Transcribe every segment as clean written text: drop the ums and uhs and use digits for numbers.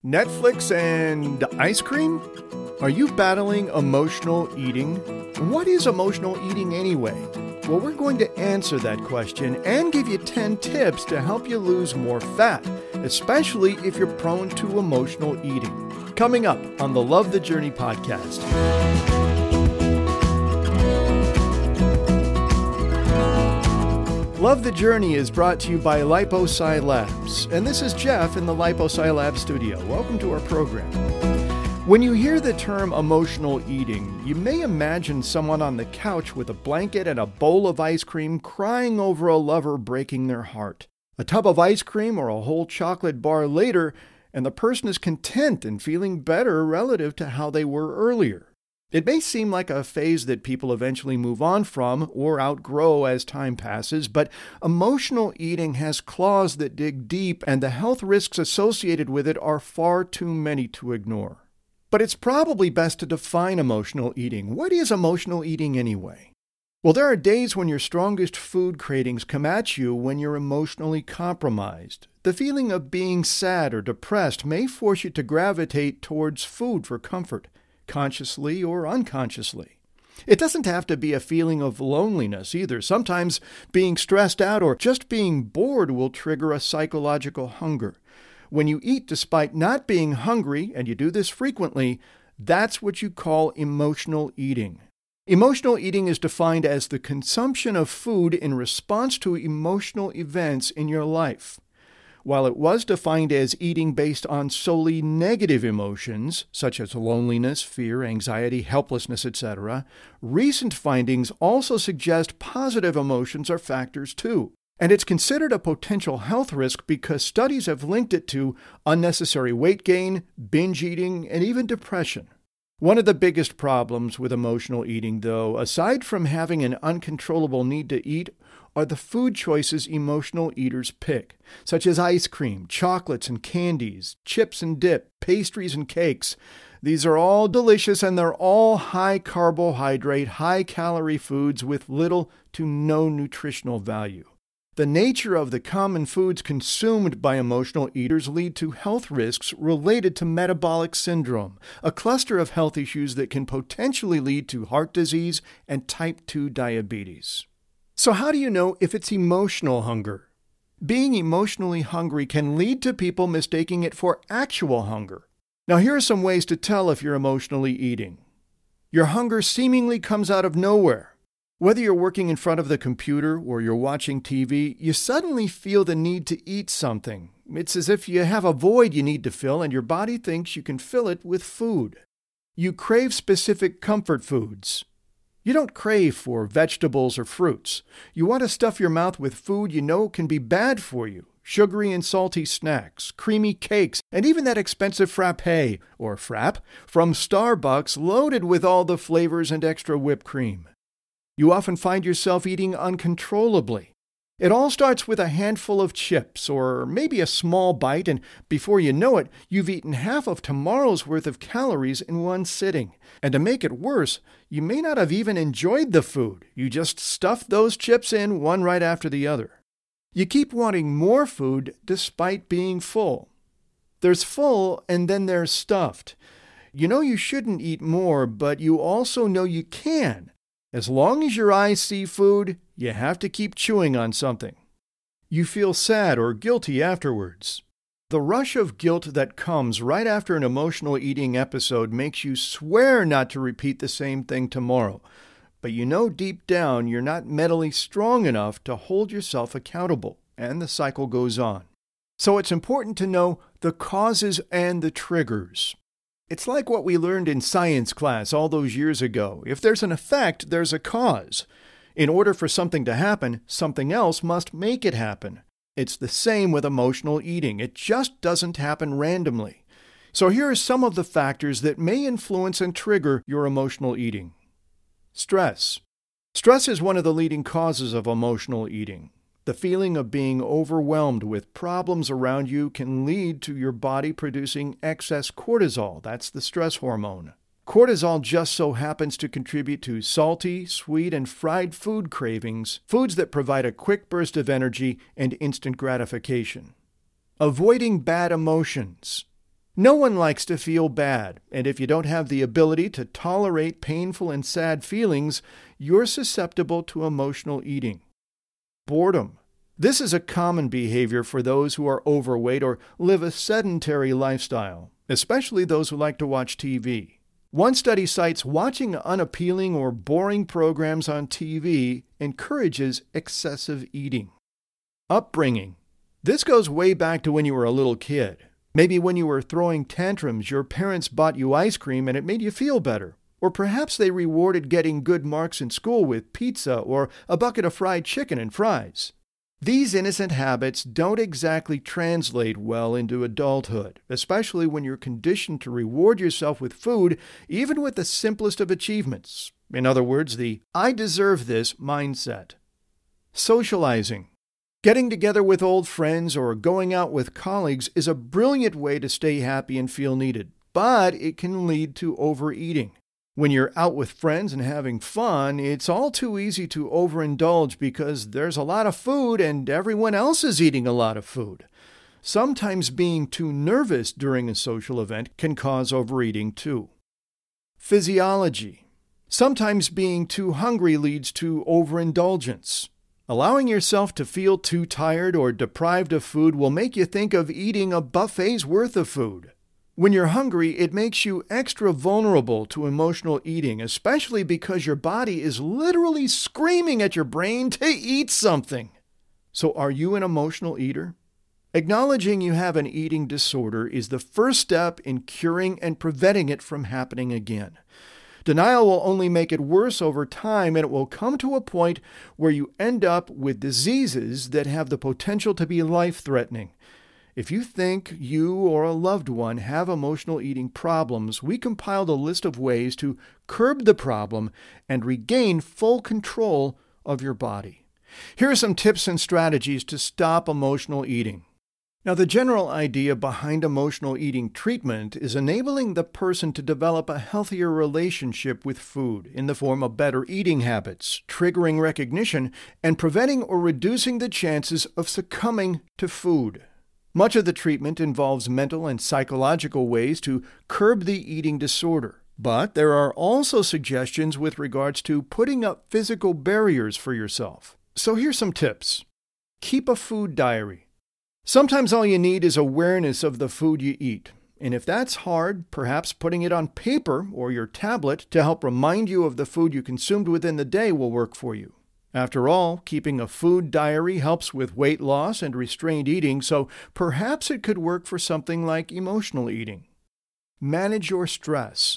Netflix and ice cream? Are you battling emotional eating? What is emotional eating anyway? Well, we're going to answer that question and give you 10 tips to help you lose more fat, especially if you're prone to emotional eating. Coming up on the Love the Journey podcast. Love the Journey is brought to you by LipoSci Labs, and this is Jeff in the LipoSci Labs studio. Welcome to our program. When you hear the term emotional eating, you may imagine someone on the couch with a blanket and a bowl of ice cream crying over a lover breaking their heart. A tub of ice cream or a whole chocolate bar later, and the person is content and feeling better relative to how they were earlier. It may seem like a phase that people eventually move on from or outgrow as time passes, but emotional eating has claws that dig deep, and the health risks associated with it are far too many to ignore. But it's probably best to define emotional eating. What is emotional eating anyway? Well, there are days when your strongest food cravings come at you when you're emotionally compromised. The feeling of being sad or depressed may force you to gravitate towards food for comfort, consciously or unconsciously. It doesn't have to be a feeling of loneliness either. Sometimes being stressed out or just being bored will trigger a psychological hunger. When you eat despite not being hungry, and you do this frequently, that's what you call emotional eating. Emotional eating is defined as the consumption of food in response to emotional events in your life. While it was defined as eating based on solely negative emotions, such as loneliness, fear, anxiety, helplessness, etc., recent findings also suggest positive emotions are factors too. And it's considered a potential health risk because studies have linked it to unnecessary weight gain, binge eating, and even depression. One of the biggest problems with emotional eating, though, aside from having an uncontrollable need to eat, are the food choices emotional eaters pick, such as ice cream, chocolates and candies, chips and dip, pastries and cakes. These are all delicious and they're all high carbohydrate, high calorie foods with little to no nutritional value. The nature of the common foods consumed by emotional eaters lead to health risks related to metabolic syndrome, a cluster of health issues that can potentially lead to heart disease and type 2 diabetes. So how do you know if it's emotional hunger? Being emotionally hungry can lead to people mistaking it for actual hunger. Now here are some ways to tell if you're emotionally eating. Your hunger seemingly comes out of nowhere. Whether you're working in front of the computer or you're watching TV, you suddenly feel the need to eat something. It's as if you have a void you need to fill and your body thinks you can fill it with food. You crave specific comfort foods. You don't crave for vegetables or fruits. You want to stuff your mouth with food you know can be bad for you. Sugary and salty snacks, creamy cakes, and even that expensive frappe, or frap, from Starbucks loaded with all the flavors and extra whipped cream. You often find yourself eating uncontrollably. It all starts with a handful of chips or maybe a small bite, and before you know it, you've eaten half of tomorrow's worth of calories in one sitting. And to make it worse, you may not have even enjoyed the food. You just stuffed those chips in one right after the other. You keep wanting more food despite being full. There's full and then there's stuffed. You know you shouldn't eat more, but you also know you can. As long as your eyes see food, you have to keep chewing on something. You feel sad or guilty afterwards. The rush of guilt that comes right after an emotional eating episode makes you swear not to repeat the same thing tomorrow. But you know deep down you're not mentally strong enough to hold yourself accountable, and the cycle goes on. So it's important to know the causes and the triggers. It's like what we learned in science class all those years ago. If there's an effect, there's a cause. In order for something to happen, something else must make it happen. It's the same with emotional eating. It just doesn't happen randomly. So here are some of the factors that may influence and trigger your emotional eating. Stress. Stress is one of the leading causes of emotional eating. The feeling of being overwhelmed with problems around you can lead to your body producing excess cortisol. That's the stress hormone. Cortisol just so happens to contribute to salty, sweet, and fried food cravings, foods that provide a quick burst of energy and instant gratification. Avoiding bad emotions. No one likes to feel bad, and if you don't have the ability to tolerate painful and sad feelings, you're susceptible to emotional eating. Boredom. This is a common behavior for those who are overweight or live a sedentary lifestyle, especially those who like to watch TV. One study cites watching unappealing or boring programs on TV encourages excessive eating. Upbringing. This goes way back to when you were a little kid. Maybe when you were throwing tantrums, your parents bought you ice cream and it made you feel better. Or perhaps they rewarded getting good marks in school with pizza or a bucket of fried chicken and fries. These innocent habits don't exactly translate well into adulthood, especially when you're conditioned to reward yourself with food, even with the simplest of achievements. In other words, the "I deserve this" mindset. Socializing. Getting together with old friends or going out with colleagues is a brilliant way to stay happy and feel needed, but it can lead to overeating. When you're out with friends and having fun, it's all too easy to overindulge because there's a lot of food and everyone else is eating a lot of food. Sometimes being too nervous during a social event can cause overeating too. Physiology. Sometimes being too hungry leads to overindulgence. Allowing yourself to feel too tired or deprived of food will make you think of eating a buffet's worth of food. When you're hungry, it makes you extra vulnerable to emotional eating, especially because your body is literally screaming at your brain to eat something. So are you an emotional eater? Acknowledging you have an eating disorder is the first step in curing and preventing it from happening again. Denial will only make it worse over time, and it will come to a point where you end up with diseases that have the potential to be life-threatening. If you think you or a loved one have emotional eating problems, we compiled a list of ways to curb the problem and regain full control of your body. Here are some tips and strategies to stop emotional eating. Now, the general idea behind emotional eating treatment is enabling the person to develop a healthier relationship with food in the form of better eating habits, triggering recognition, and preventing or reducing the chances of succumbing to food. Much of the treatment involves mental and psychological ways to curb the eating disorder, but there are also suggestions with regards to putting up physical barriers for yourself. So here's some tips. Keep a food diary. Sometimes all you need is awareness of the food you eat, and if that's hard, perhaps putting it on paper or your tablet to help remind you of the food you consumed within the day will work for you. After all, keeping a food diary helps with weight loss and restrained eating, so perhaps it could work for something like emotional eating. Manage your stress.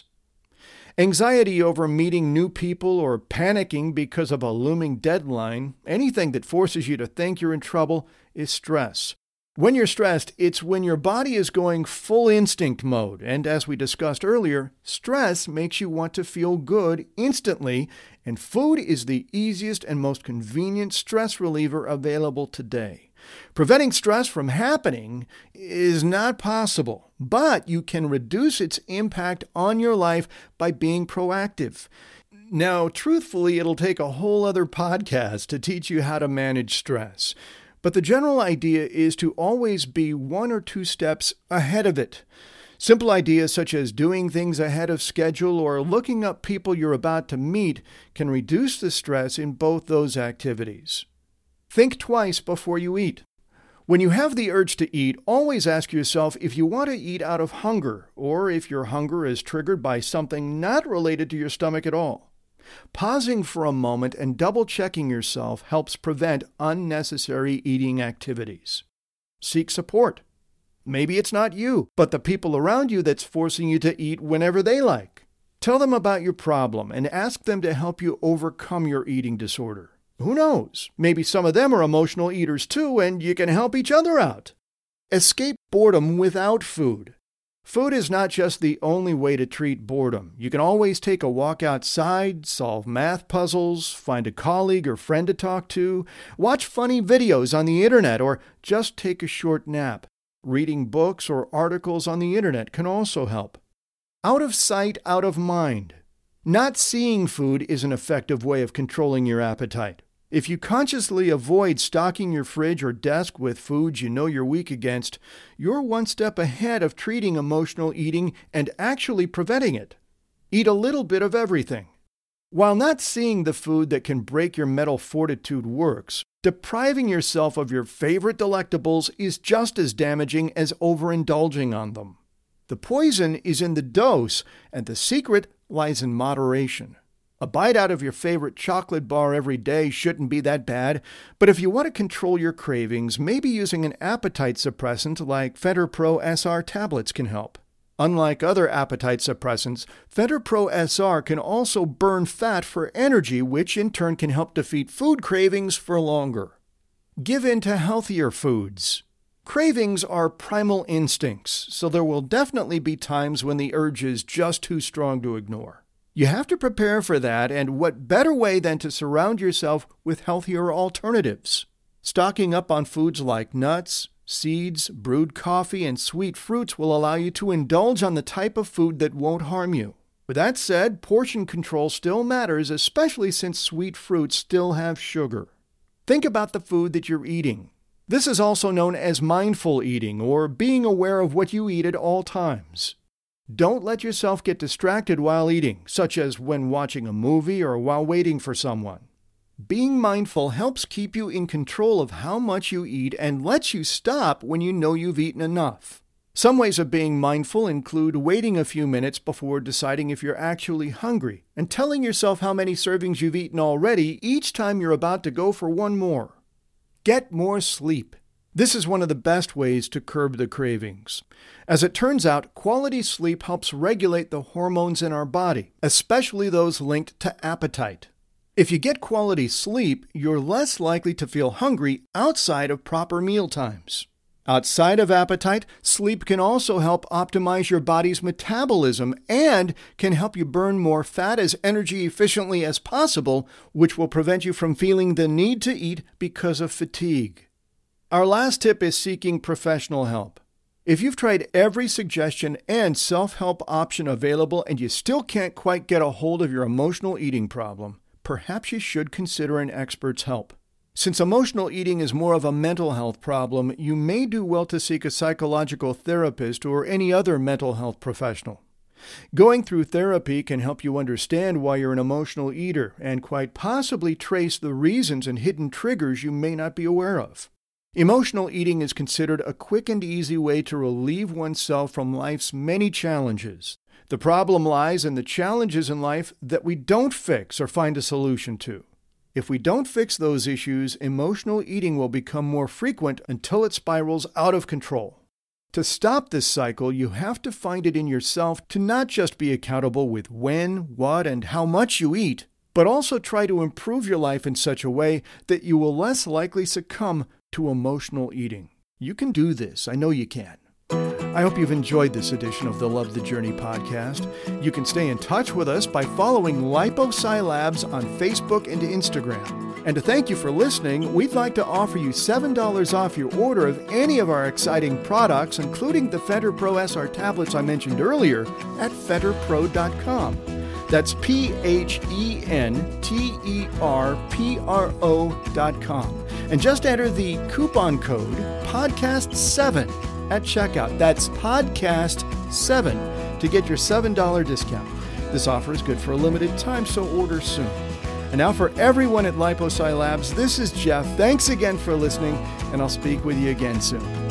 Anxiety over meeting new people or panicking because of a looming deadline, anything that forces you to think you're in trouble, is stress. When you're stressed, it's when your body is going full instinct mode, and as we discussed earlier, stress makes you want to feel good instantly, and food is the easiest and most convenient stress reliever available today. Preventing stress from happening is not possible, but you can reduce its impact on your life by being proactive. Now, truthfully, it'll take a whole other podcast to teach you how to manage stress. But the general idea is to always be 1 or 2 steps ahead of it. Simple ideas such as doing things ahead of schedule or looking up people you're about to meet can reduce the stress in both those activities. Think twice before you eat. When you have the urge to eat, always ask yourself if you want to eat out of hunger or if your hunger is triggered by something not related to your stomach at all. Pausing for a moment and double-checking yourself helps prevent unnecessary eating activities. Seek support. Maybe it's not you, but the people around you that's forcing you to eat whenever they like. Tell them about your problem and ask them to help you overcome your eating disorder. Who knows? Maybe some of them are emotional eaters too, and you can help each other out. Escape boredom without food. Food is not just the only way to treat boredom. You can always take a walk outside, solve math puzzles, find a colleague or friend to talk to, watch funny videos on the internet, or just take a short nap. Reading books or articles on the internet can also help. Out of sight, out of mind. Not seeing food is an effective way of controlling your appetite. If you consciously avoid stocking your fridge or desk with foods you know you're weak against, you're one step ahead of treating emotional eating and actually preventing it. Eat a little bit of everything. While not seeing the food that can break your mental fortitude works, depriving yourself of your favorite delectables is just as damaging as overindulging on them. The poison is in the dose, and the secret lies in moderation. A bite out of your favorite chocolate bar every day shouldn't be that bad, but if you want to control your cravings, maybe using an appetite suppressant like FenterPro SR tablets can help. Unlike other appetite suppressants, FenterPro SR can also burn fat for energy, which in turn can help defeat food cravings for longer. Give in to healthier foods. Cravings are primal instincts, so there will definitely be times when the urge is just too strong to ignore. You have to prepare for that, and what better way than to surround yourself with healthier alternatives? Stocking up on foods like nuts, seeds, brewed coffee, and sweet fruits will allow you to indulge on the type of food that won't harm you. With that said, portion control still matters, especially since sweet fruits still have sugar. Think about the food that you're eating. This is also known as mindful eating, or being aware of what you eat at all times. Don't let yourself get distracted while eating, such as when watching a movie or while waiting for someone. Being mindful helps keep you in control of how much you eat and lets you stop when you know you've eaten enough. Some ways of being mindful include waiting a few minutes before deciding if you're actually hungry and telling yourself how many servings you've eaten already each time you're about to go for one more. Get more sleep. This is one of the best ways to curb the cravings. As it turns out, quality sleep helps regulate the hormones in our body, especially those linked to appetite. If you get quality sleep, you're less likely to feel hungry outside of proper meal times. Outside of appetite, sleep can also help optimize your body's metabolism and can help you burn more fat as energy efficiently as possible, which will prevent you from feeling the need to eat because of fatigue. Our last tip is seeking professional help. If you've tried every suggestion and self-help option available and you still can't quite get a hold of your emotional eating problem, perhaps you should consider an expert's help. Since emotional eating is more of a mental health problem, you may do well to seek a psychological therapist or any other mental health professional. Going through therapy can help you understand why you're an emotional eater and quite possibly trace the reasons and hidden triggers you may not be aware of. Emotional eating is considered a quick and easy way to relieve oneself from life's many challenges. The problem lies in the challenges in life that we don't fix or find a solution to. If we don't fix those issues, emotional eating will become more frequent until it spirals out of control. To stop this cycle, you have to find it in yourself to not just be accountable with when, what, and how much you eat, but also try to improve your life in such a way that you will less likely succumb to emotional eating. You can do this. I know you can. I hope you've enjoyed this edition of the Love the Journey podcast. You can stay in touch with us by following LipoSci Labs on Facebook and Instagram. And to thank you for listening, we'd like to offer you $7 off your order of any of our exciting products, including the FenterPro SR tablets I mentioned earlier, at FenterPro.com. That's PHENTERPRO.com. And just enter the coupon code PODCAST7 at checkout. That's PODCAST7 to get your $7 discount. This offer is good for a limited time, so order soon. And now for everyone at LipoSci Labs, this is Jeff. Thanks again for listening, and I'll speak with you again soon.